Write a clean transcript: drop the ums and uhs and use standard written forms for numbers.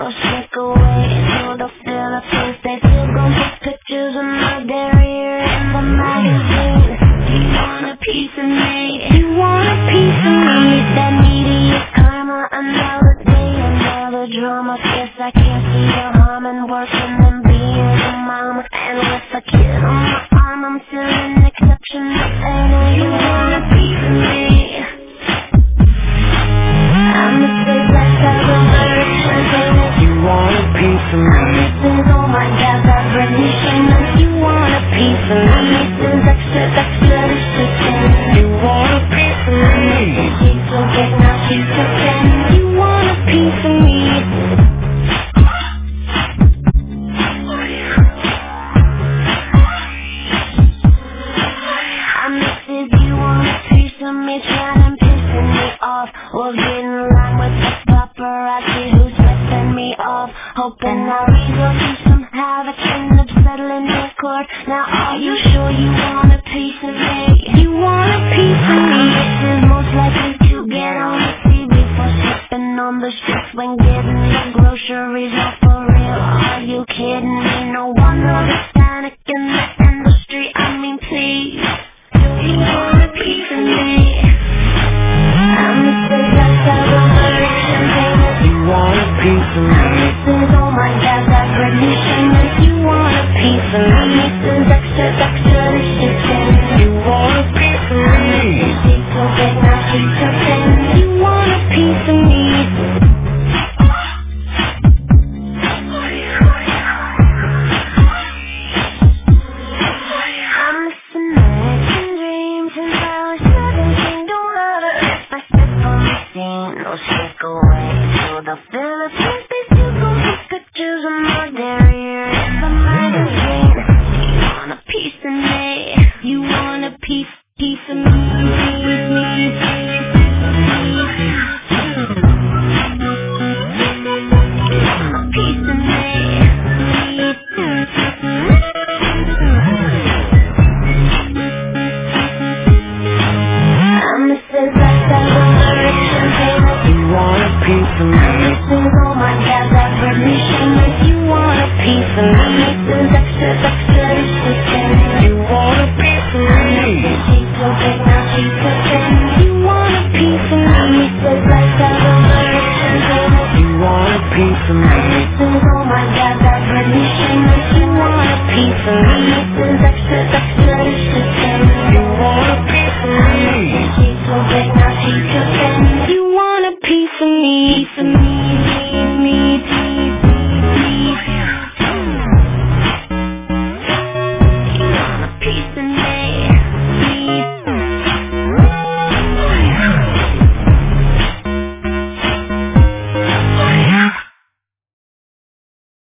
or sneak away to the Philippines. They still gon' put pictures of my derriere in the magazine. You want a piece of me? You want a piece of me? That media karma, another day, another drama. Guess I can't see the harm in working and being a mama. And with a kid on my arm, I'm still an exception. And you want a piece of me? I'm the big black dog of the you want a piece of me? I'm missing all my gas, that Britney Shaman. You want a piece of me? I'm missing extra, you want a piece of me? She's so big now she's so thin. You want a piece of me? I'm missing you want a piece of me, trying and pissing me off. We'll get in line with the paparazzi who's flipping me off. Hoping I'll result to some havoc, end up settling in court. Now are you sure you want a piece of me? You want a piece of me? This is most likely to get on the TV for slipping on the streets when getting the groceries. Not for real, are you kidding me? No wonder there's panic in the industry. I mean please, you want a piece of me? I'm the big black dog of the you want a piece of me? This is all my gas, that Britney Shaman. You want a piece of me? This is extra, this shit in. You want a piece of me? She's so big now she's so thin. You want a piece of me? I'm missing American dreams since I was 17. Don't matter if I step on the scene or sneak away to the Philippines. They still gon' put pictures of my derriere in the magazine. You want a piece of me? You want a piece of me? I'm Mrs. Black Dog of the rich and famous. You want a piece of me? This is all my gas, that Britney Shaman. You want a piece of me? This is extra, this shit in. You want a piece of me? She's so big now she's so thin. You want a piece of me? Mrs. Black Dog of the rich and famous. You want a piece of me? This is all my gas, that Britney Shaman. You want a piece of me? This is extra, this shit in. You want a piece of me? She's so big now she's so thin. You want a piece of me?